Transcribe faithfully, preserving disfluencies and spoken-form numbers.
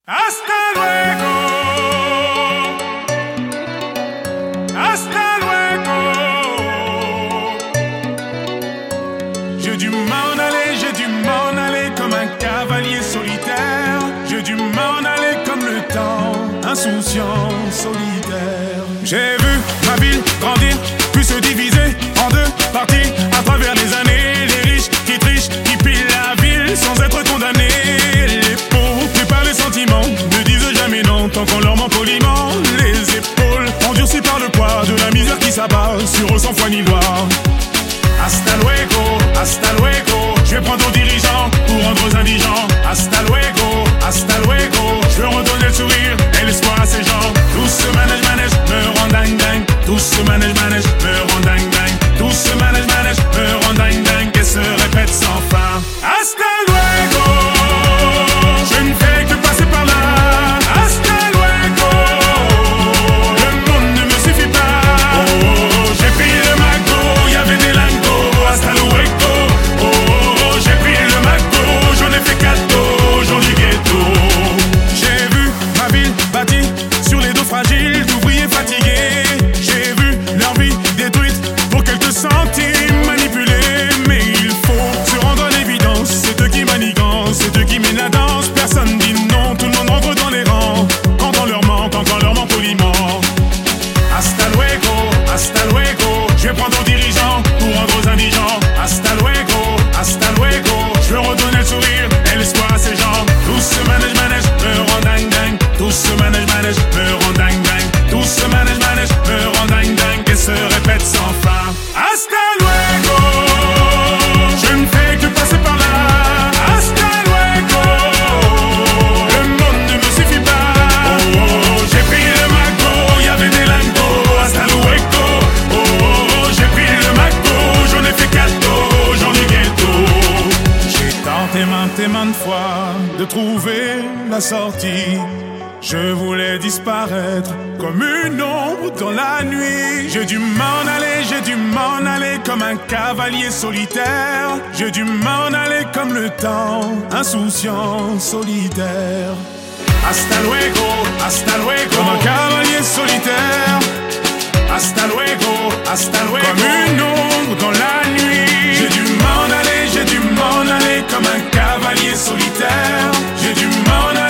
Hasta luego. Hasta luego. J'ai dû m'en aller, j'ai dû m'en aller comme un cavalier solitaire. J'ai dû m'en aller comme le temps, insouciant, solitaire. J'ai vu ma ville grandir, puis se diviser en deux parties à travers les années. Les riches qui trichent, qui pillent la ville sans être condamnés. Les pauvres, pris par les sentiments, ne disent jamais non tant qu'on leur ment poliment. Les épaules endurcies par le poids de la misère qui s'abat sur eux sans foi ni loi. Hasta luego, hasta luego. Je vais prendre aux dirigeants pour rendre aux indigents. Hasta luego, hasta luego. Je veux redonner le sourire et l'espoir à ces gens. Tout ce manège, manège me rend dingue, dingue. Tout ce manège, manège me rend dingue, dingue. Tout ce manège, manège me rend dingue, dingue. Et se répète sans fin. Hasta luego. Je ne fais que passer par là. Hasta luego. Le monde ne me suffit pas. Oh, oh, oh. J'ai pris le McDo, y'avait des lingots. Hasta luego. Oh, oh, oh. J'ai pris le McDo, j'en ai fait cadeau, j'en ai ghetto. J'ai vu ma ville bâtie sur les dos fragiles d'ouvriers fatigués. J'ai vu leur vie détruite pour quelques centimes manipulés. Mais il faut se rendre à l'évidence, c'est eux qui manigancent, c'est eux qui mènent la danse. Personne dit non, tout le monde rentre dans les rangs. Quand on leur ment, quand on leur ment poliment. Hasta luego, hasta luego. Je vais prendre aux dirigeants pour rendre aux indigents. Hasta luego, hasta luego. Je veux redonner le sourire et l'espoir à ces gens. Tout ce manège, manège me rend dingue, dingue. Tout ce manège, manège me rend dingue, dingue. Tout ce manège, manège me rend dingue, dingue. Et se répète sans fin. Hasta luego. Je ne fais que passer par là. Hasta luego. Le monde ne me suffit pas. Oh, oh, oh. J'ai pris le McDo, y'avait des lingots. Hasta luego. Oh, oh, oh. J'ai pris le McDo, j'en ai fait cadeau, j'en ai ghetto. J'ai tenté maintes et maintes fois de trouver la sortie. Je voulais disparaître comme une ombre dans la nuit. J'ai dû m'en aller, j'ai dû m'en aller comme un cavalier solitaire. J'ai dû m'en aller comme le temps, insouciant, solitaire. Hasta luego, hasta luego. Comme un cavalier solitaire. Hasta luego, hasta luego. Comme une ombre dans la nuit. J'ai dû m'en aller, j'ai dû m'en aller comme un cavalier solitaire. J'ai dû m'en aller